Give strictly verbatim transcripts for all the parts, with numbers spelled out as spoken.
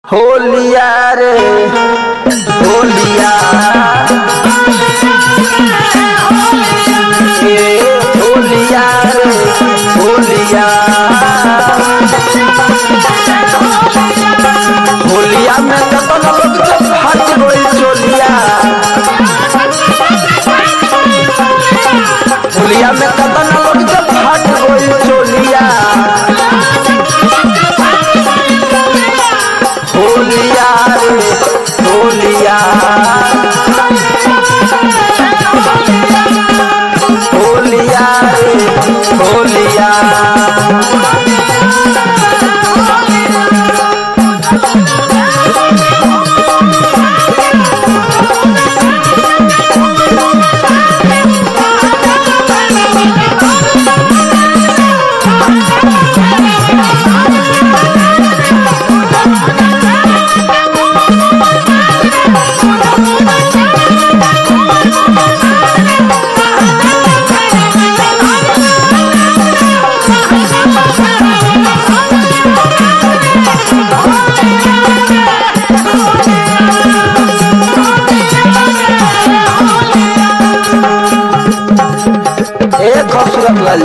होलिया रे होलिया ये होलिया रे होलिया होलिया में कतन लोग जब हट गई चोलिया होलिया में कतन लोग जब हट गई चोलिया होलिया रे होलिया होलिया रे होलिया खूबसूरत वाली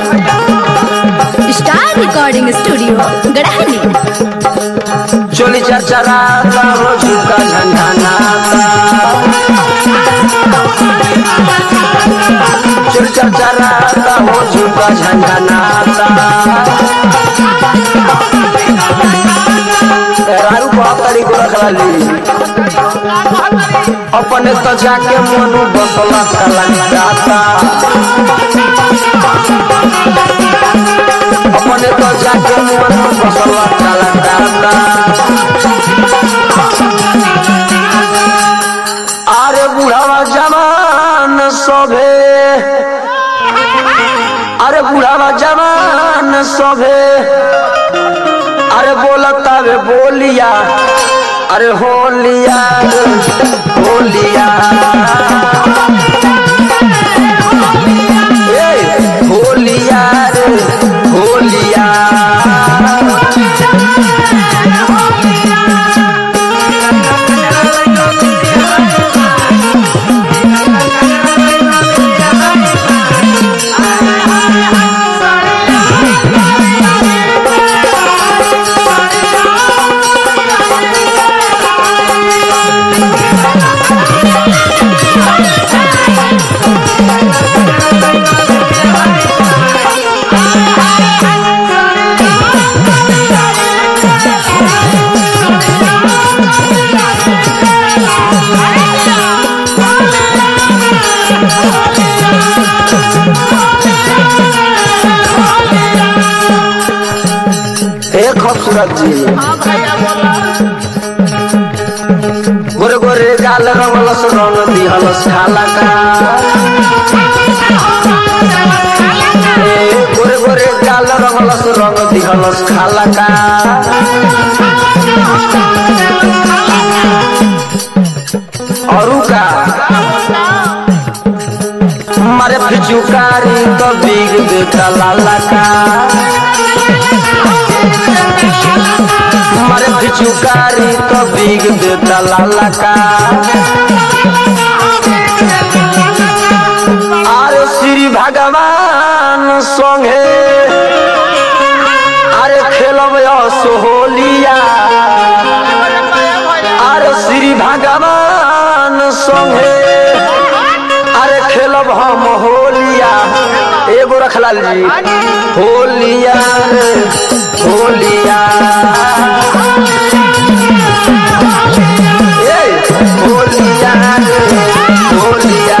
स्टार रिकॉर्डिंग स्टूडियो गड़हनी चोली चरचराता रोज का झंडा नाता चोली चरचराता रोज का झंडा नाता रारू पहाड़ी को रखला ली अपने तो जाके मनु बसला कलंकाता अपने तो जाके मनु बसला कलंकाता अरे बुढ़ावा जवान सभे अरे बुढ़ावा जवान सभे अरे बोलता वे बोलिया अरे होलिया होलिया होलिया रे होलिया खूबसूरत जी गोरे गोरे गाल रंगलस रंग दिहलस खाला का गोरे गोरे गाल रंगलस रंग दिहलस खाला का औरू का मारे फिचुकारी तो बिग देता लाला का मारे फिचुकारी तो बिग देता लाला का अरे श्री भगवान संगे अरे खेलब होलिया अरे श्री भगवान संगे अरे खेलब हम होलिया एगो रखलाल जी होलिया रे होलिया होलिया रे होलिया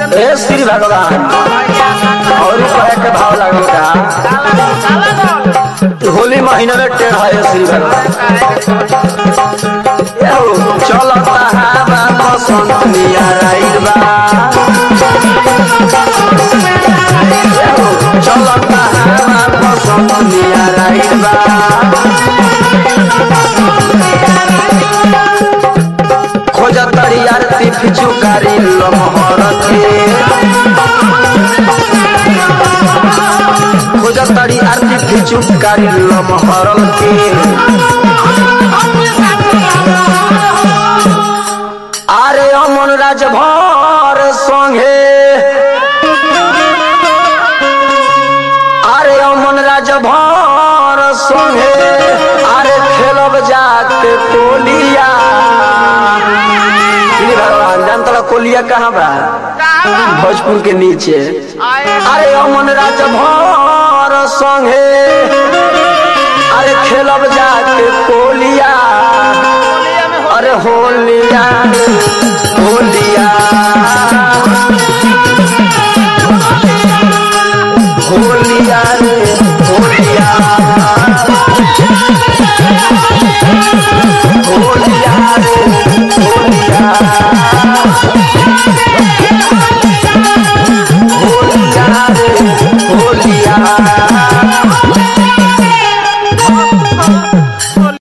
ए श्री भगवान और कहे के भाव लागल का होली महीना में टेढ़ है श्री भगवान चलता हवा बसंत मिया राइल बा चलता हवा बसंत मिया राइल बा खोज तरियार तिफी चुकारी लमहर के खोज तरियार तिफी चुकारी लमहर के अरे अमन राजभर संगे अरे अमन राजभर संगे अरे खेलब जाके कोलिया भगवान जानता कोलिया कहाँ बा भोजपुर के नीचे अरे अमन राजभर संगे अरे खेलब जाके कोलिया अरे होलिया होलिया होलिया रे होलिया